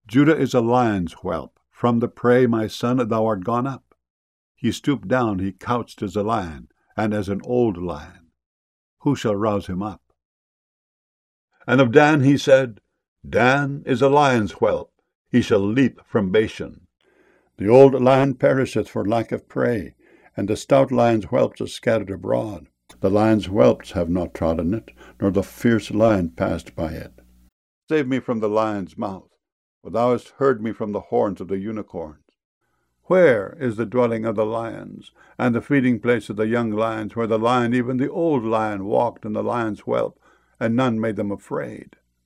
Judah is a lion's whelp. From the prey, my son, thou art gone up. He stooped down, he couched as a lion, and as an old lion. Who shall rouse him up? And of Dan he said, Dan is a lion's whelp. He shall leap from Bashan. The old lion perisheth for lack of prey, and the stout lion's whelps are scattered abroad. The lion's whelps have not trodden it, nor the fierce lion passed by it. Save me from the lion's mouth, for thou hast heard me from the horns of the unicorns. Where is the dwelling of the lions, and the feeding place of the young lions, where the lion, even the old lion, walked in the lion's whelp, and none made them afraid?